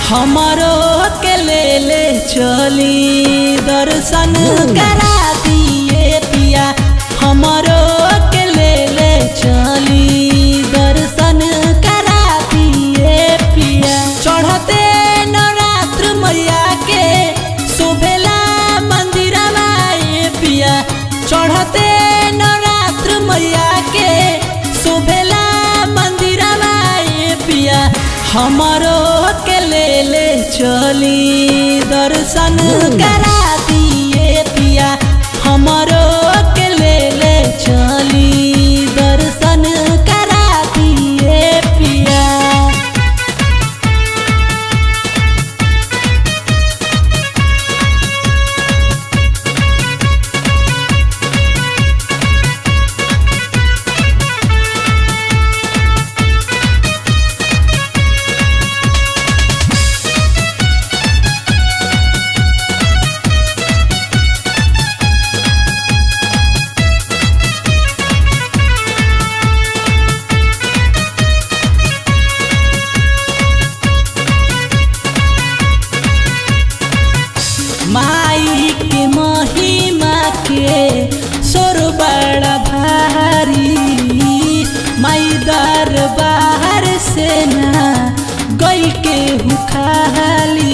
हमारो के ले चली दर्शन करा दिए पिया। हमारो के ले चली दर्शन करा दिए पिया। चढ़ते नवरात्र मैया के शोभेला मंदिरवा ए पिया। चढ़ते नवरात्र मैया के शोभेला मंदिरवा ए पिया। हमारो के ले चली दर्शन करा दिए पिया। हमारो के ले चली दर्शन करा दिए पिया। माई के महिमा के सोर बड़ा भारी। माई दरबार से ना गई के खाली।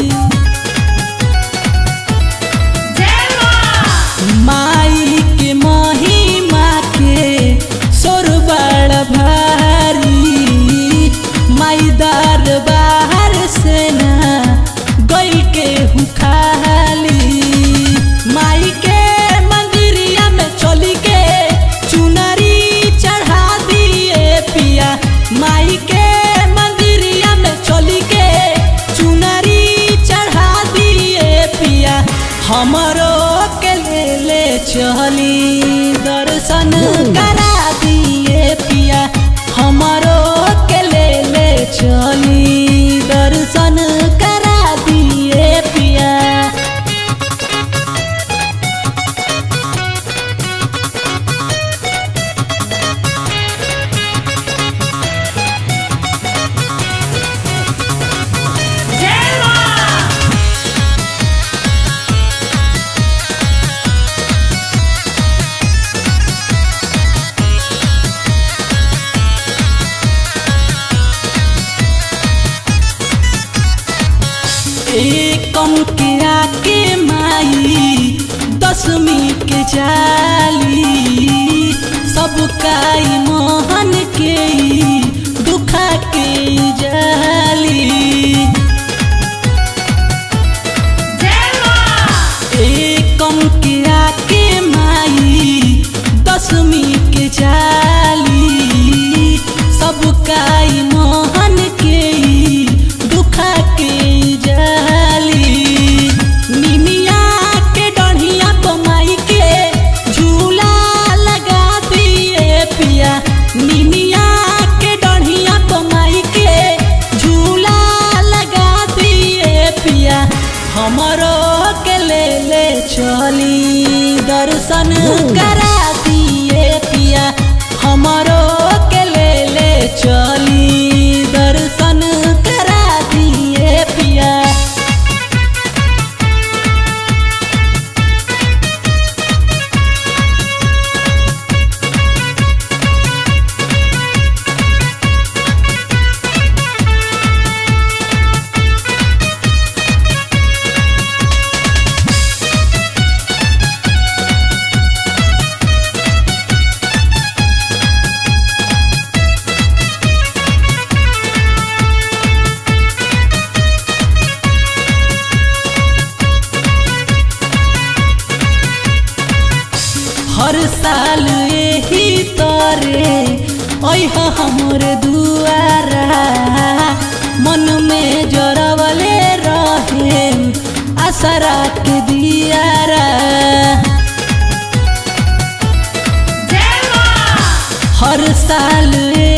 माई के महिमा के सोर बड़ा भारी। माई दरबार से ना गई के खाली। माई के मंदिरिया में चली के चुनरी चढ़ा दिए पिया। माई के मंदिरिया में चली के चुनरी चढ़ा दिए पिया। हमारो के ले चली दर्शन करा दिए पिया। हमारो के ले चली दर्शन करा दिए पिया। एकम के आके माई दशमी के जाली। सब काई मोहन के दुखा के जाली। एकम के आके माई दशमी के जाली। सब काई मोहन के दुखा के जाली। निमिया के डढ़िया तो माई के झूला लगा दिए पिया। निमिया के डढ़िया तो माई के झूला लगा दिए पिया। हमारो के ले चली दर्शन करा दिए पिया। हमारो के ले चली दर्शन करा दिए पिया। हर साल यही तरे ओह हमर दुआरा। मन में जरवले रहे आसरा के दियारा। हर साल